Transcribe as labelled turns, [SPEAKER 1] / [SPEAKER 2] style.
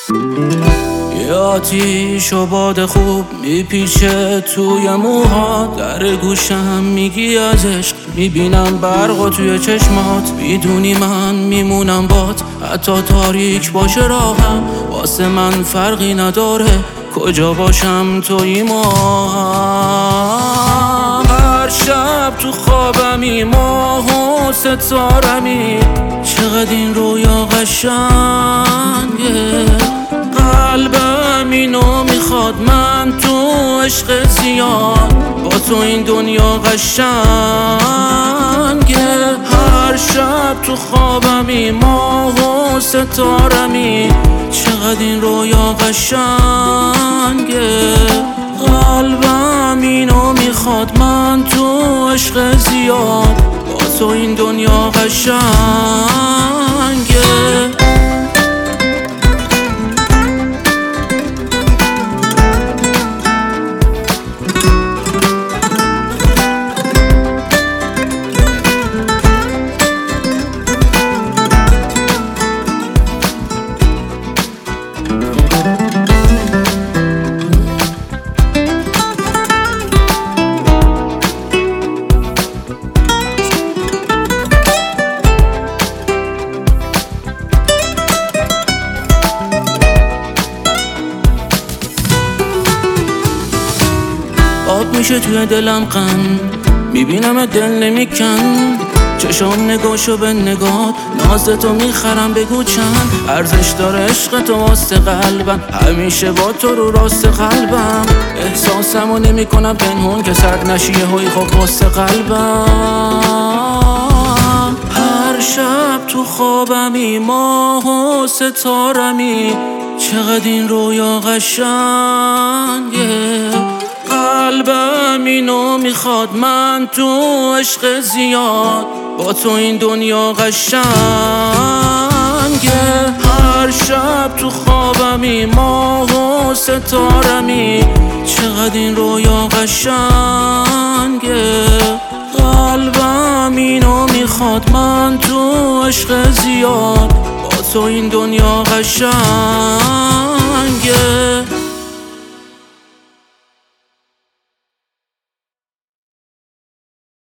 [SPEAKER 1] یه آتیش و باد خوب میپیچه توی موهات، در گوشم میگی از عشق، میبینم برق و توی چشمات. میدونی من میمونم بات، حتی تاریک باشه راهم، واسه من فرقی نداره کجا باشم توی ماهم. هر شب تو خوابمی ماه و ستارمی، چقدر این رویا قشنگه. قلبم اینو میخواد، من تو عشق زیاد، با تو این دنیا قشنگه. هر شب تو خوابمی ماه و ستارمی، چقدر این رویا قشنگه. قلبم اینو میخواد، من تو عشق زیاد، با تو این دنیا قشنگه. آب میشه توی دلم غم، میبینم دل نمیکن، چشام نگاشو به نگاه، نازتو میخرم بگو چند ارزش داره عشق تو واسه قلبم، همیشه با تو رو راست قلبم. احساسمو نمیکنم پنهون که سرد نشی هوی خوب واسه قلبم. هر شب تو خوابمی ماه و ستارمی، چقدر این رویا قشنگه. قلبم اینو میخواد، من تو عشق زیاد، با تو این دنیا قشنگه. هر شب تو خوابمی ماه و ستارمی، چقدر این رویا قشنگه. قلبم اینو میخواد، من تو عشق زیاد، با تو این دنیا قشنگه.